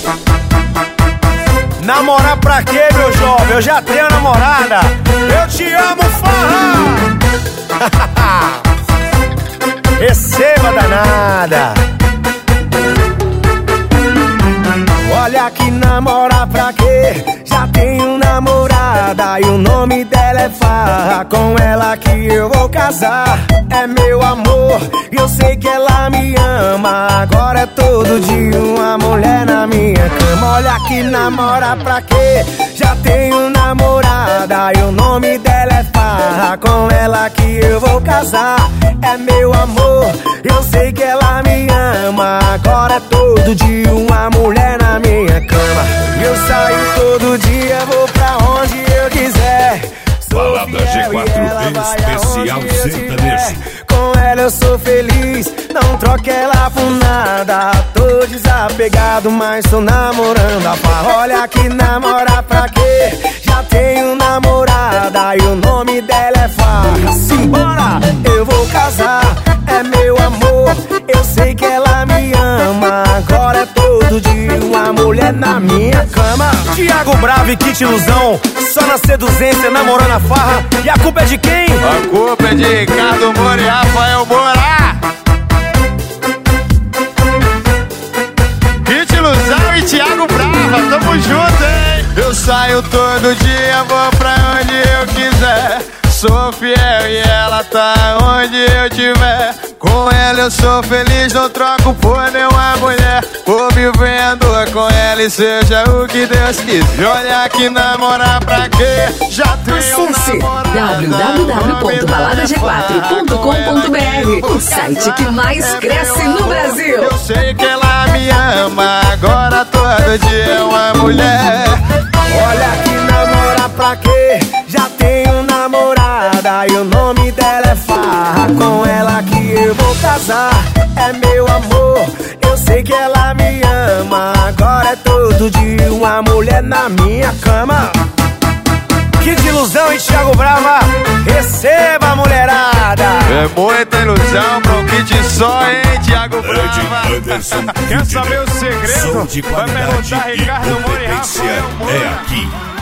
Namorar pra quê, meu jovem? Eu já tenho namorada. Eu te amo, farra. Receba, danada. Olha que namorar pra quê? Já tenho namorada e o nome dela é Farra. Com ela que eu vou casar. É meu amor e eu sei que ela me ama. Agora é todo dia uma mulher na minha cama. Olha que namorar pra quê? Já tenho namorada e o nome dela é Farra. Com ela que eu vou casar. É meu amor, eu sei que ela me ama. Agora é todo dia uma mulher na minha cama. Eu saio todo dia, vou pra onde eu quiser. Balada G4 especial sertanejo. Com ela eu sou feliz, não troco ela por nada. Tô desapegado, mas tô namorando a Farra. Olha que namorar pra quê? Já tenho namorada e o nome dela é Farra. Simbora, eu vou casar, é meu amor, eu sei que ela me ama. Agora é todo dia uma mulher na minha cama. Thiago Bravo e Kit Ilusão, só na seduzência, namorando a Farra. E a culpa é de quem? A culpa é de Ricardo Moura e Rafael Moura. Kit Ilusão e Thiago Brava, tamo junto, hein? Eu saio todo dia, vou pra onde eu quiser. Sou fiel e ela tá onde eu tiver. Com ela eu sou feliz, não troco por nenhuma mulher. Vou vivendo com ela e seja o que Deus quiser. Olha que namorar pra quê? Já tenho namorada. www.baladag4.com.br, o site que mais cresce no Brasil. Eu sei que ela me ama, agora todo dia é uma mulher. Olha que namorar pra quê? Já tenho namorada e o nome dela é Farra. Com ela que eu vou casar, é meu amor, eu sei que ela me ama. Agora é todo dia uma mulher na minha cama. Kit Ilusão e Thiago Brava, receba, mulherada. É muita ilusão pra um kit só, hein, Thiago Brava. Anderson, Quer saber o segredo? som de Vai qualidade perguntar e Ricardo Moura e competência Rafael Moura. é aqui.